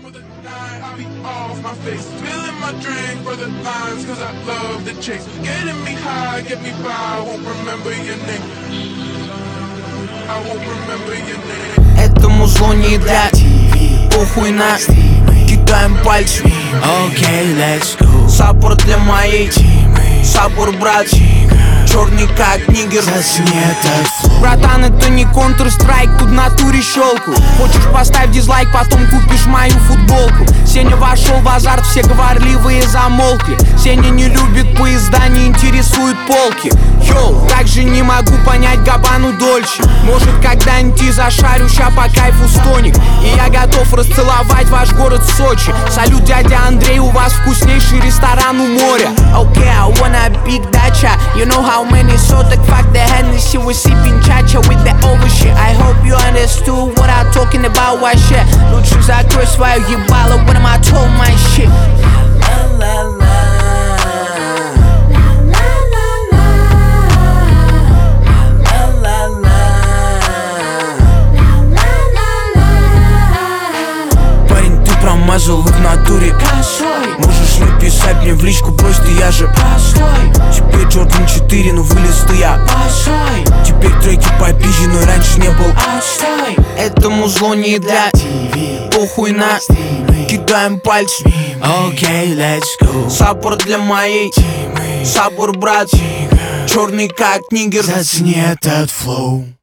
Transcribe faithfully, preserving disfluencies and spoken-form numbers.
for the night, I'll be off my face. Spilling my drink for the lines, cause I love the chase. Getting me high, get me by, I won't remember your name. I won't remember your name. Этому злу не дать, похуй на кидаем пальцы. Окей, let's go. Саппорт для моей саппорт, брат, черный как нигер. Братан, это не Counter-Strike, тут в натуре щелку. Хочешь, поставь дизлайк, потом купишь мою футболку. Сеня вошел в азарт, все говорливые замолкли. Сеня не любит поезда, не интересует полки. Йоу, также не могу понять Габану Дольче. Может, когда-нибудь и зашарю, ща по кайфу стоник. И я готов расцеловать ваш город Сочи. Салют, дядя Андрей, у вас вкуснейший ресторан у моря. Okay, I wanna big dacha. You know how many sotak fuck the Hennessy, we sipping cha-cha with the over shit. I hope you understood what I'm talking about, what shit. Лучше закрой свое ебало, when am I told my shit. Парень, ты промазал в натуре. Можешь не писать мне в личку, просто я же постой. Теперь Джордан четыре, но вылез ты я постой. Теперь треки попизже, но раньше не был отстой. Этому злу не дать, похуй на кидаем пальцы. Окей, let's go. Саппорт для моей саппорт, брат, черный как нигер. Зацени этот флоу.